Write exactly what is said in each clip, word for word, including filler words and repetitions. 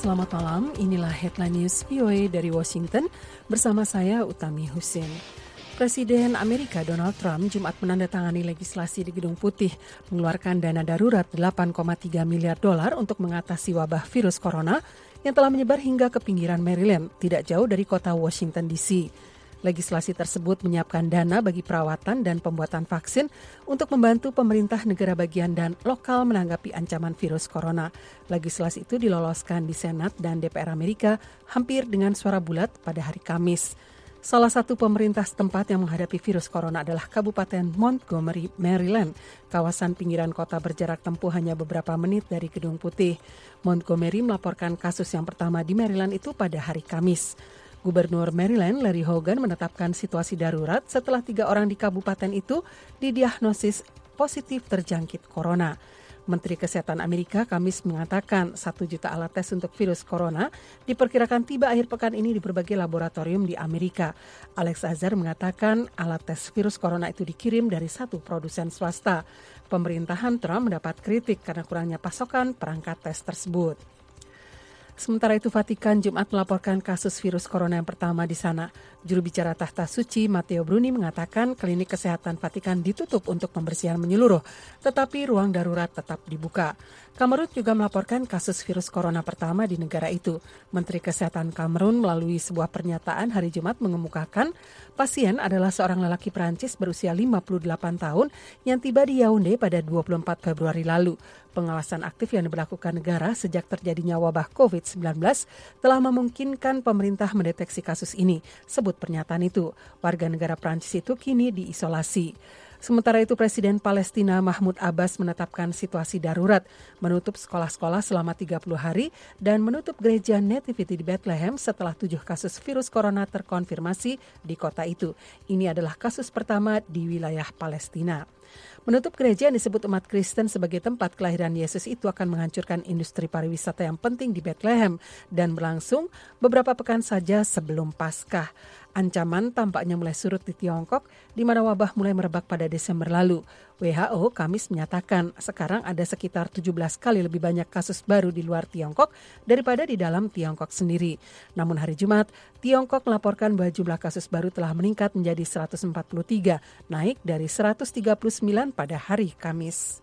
selamat malam. Inilah Headline News V O A dari Washington bersama saya Utami Husin. Presiden Amerika Donald Trump Jumat menandatangani legislasi di Gedung Putih mengeluarkan dana darurat delapan koma tiga miliar dolar untuk mengatasi wabah virus corona yang telah menyebar hingga ke pinggiran Maryland, tidak jauh dari kota Washington D C. Legislasi tersebut menyiapkan dana bagi perawatan dan pembuatan vaksin untuk membantu pemerintah negara bagian dan lokal menanggapi ancaman virus corona. Legislasi itu diloloskan di Senat dan D P R Amerika hampir dengan suara bulat pada hari Kamis. Salah satu pemerintah setempat yang menghadapi virus corona adalah Kabupaten Montgomery, Maryland. Kawasan pinggiran kota berjarak tempuh hanya beberapa menit dari Gedung Putih. Montgomery melaporkan kasus yang pertama di Maryland itu pada hari Kamis. Gubernur Maryland Larry Hogan menetapkan situasi darurat setelah tiga orang di kabupaten itu didiagnosis positif terjangkit corona. Menteri Kesehatan Amerika Kamis mengatakan satu juta alat tes untuk virus corona diperkirakan tiba akhir pekan ini di berbagai laboratorium di Amerika. Alex Azar mengatakan alat tes virus corona itu dikirim dari satu produsen swasta. Pemerintahan Trump mendapat kritik karena kurangnya pasokan perangkat tes tersebut. Sementara itu, Vatikan Jumat melaporkan kasus virus corona yang pertama di sana. Juru bicara Tahta Suci, Matteo Bruni, mengatakan klinik kesehatan Vatikan ditutup untuk pembersihan menyeluruh, tetapi ruang darurat tetap dibuka. Kamerun juga melaporkan kasus virus corona pertama di negara itu. Menteri Kesehatan Kamerun melalui sebuah pernyataan hari Jumat mengemukakan pasien adalah seorang lelaki Perancis berusia lima puluh delapan tahun yang tiba di Yaounde pada dua puluh empat Februari lalu. Pengawasan aktif yang diberlakukan negara sejak terjadinya wabah covid sembilan belas telah memungkinkan pemerintah mendeteksi kasus ini, sebut pernyataan itu. Warga negara Prancis itu kini diisolasi. Sementara itu, Presiden Palestina Mahmud Abbas menetapkan situasi darurat, menutup sekolah-sekolah selama tiga puluh hari, dan menutup gereja Nativity di Bethlehem setelah tujuh kasus virus corona terkonfirmasi di kota itu. Ini adalah kasus pertama di wilayah Palestina. Menutup gereja yang disebut umat Kristen sebagai tempat kelahiran Yesus itu akan menghancurkan industri pariwisata yang penting di Bethlehem dan berlangsung beberapa pekan saja sebelum Paskah. Ancaman tampaknya mulai surut di Tiongkok, di mana wabah mulai merebak pada Desember lalu. W H O Kamis menyatakan sekarang ada sekitar tujuh belas kali lebih banyak kasus baru di luar Tiongkok daripada di dalam Tiongkok sendiri. Namun hari Jumat, Tiongkok melaporkan bahwa jumlah kasus baru telah meningkat menjadi seratus empat puluh tiga, naik dari seratus tiga puluh sembilan pada hari Kamis.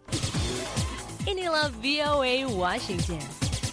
Inilah V O A Washington.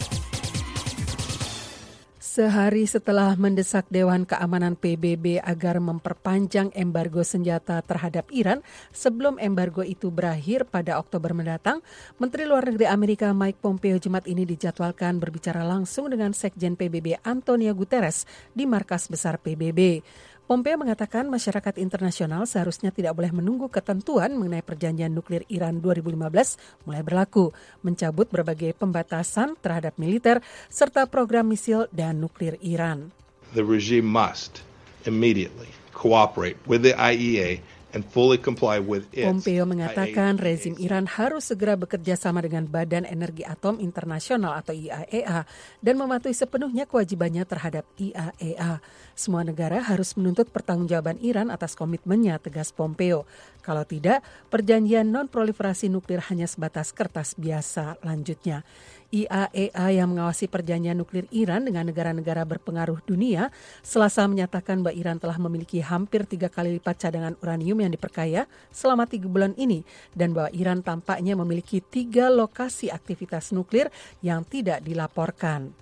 Sehari setelah mendesak Dewan Keamanan P B B agar memperpanjang embargo senjata terhadap Iran sebelum embargo itu berakhir pada Oktober mendatang, Menteri Luar Negeri Amerika Mike Pompeo Jumat ini dijadwalkan berbicara langsung dengan Sekjen P B B Antonio Guterres di markas besar P B B. Pompeo mengatakan masyarakat internasional seharusnya tidak boleh menunggu ketentuan mengenai perjanjian nuklir Iran dua ribu lima belas mulai berlaku, mencabut berbagai pembatasan terhadap militer serta program misil dan nuklir Iran. The regime must immediately cooperate with the I E A and fully comply with its Pompeo mengatakan rezim Iran harus segera bekerja sama dengan Badan Energi Atom Internasional atau I A E A dan mematuhi sepenuhnya kewajibannya terhadap I A E A. Semua negara harus menuntut pertanggungjawaban Iran atas komitmennya, tegas Pompeo. Kalau tidak, perjanjian non-proliferasi nuklir hanya sebatas kertas biasa, lanjutnya. I A E A yang mengawasi perjanjian nuklir Iran dengan negara-negara berpengaruh dunia Selasa menyatakan bahwa Iran telah memiliki hampir tiga kali lipat cadangan uranium yang diperkaya selama tiga bulan ini dan bahwa Iran tampaknya memiliki tiga lokasi aktivitas nuklir yang tidak dilaporkan.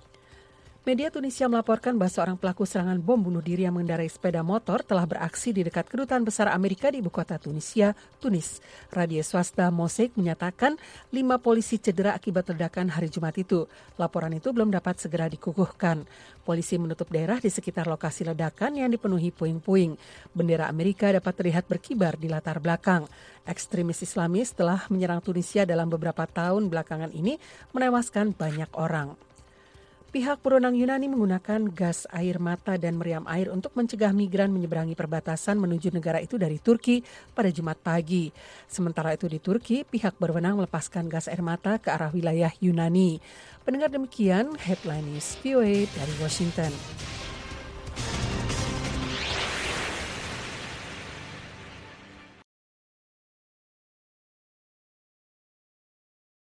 Media Tunisia melaporkan bahwa seorang pelaku serangan bom bunuh diri yang mengendarai sepeda motor telah beraksi di dekat kedutaan besar Amerika di ibu kota Tunisia, Tunis. Radio swasta Mosaic menyatakan lima polisi cedera akibat ledakan hari Jumat itu. Laporan itu belum dapat segera dikukuhkan. Polisi menutup daerah di sekitar lokasi ledakan yang dipenuhi puing-puing. Bendera Amerika dapat terlihat berkibar di latar belakang. Ekstremis Islamis telah menyerang Tunisia dalam beberapa tahun belakangan ini, menewaskan banyak orang. Pihak berwenang Yunani menggunakan gas air mata dan meriam air untuk mencegah migran menyeberangi perbatasan menuju negara itu dari Turki pada Jumat pagi. Sementara itu di Turki, pihak berwenang melepaskan gas air mata ke arah wilayah Yunani. Pendengar demikian, Headline News V O A dari Washington.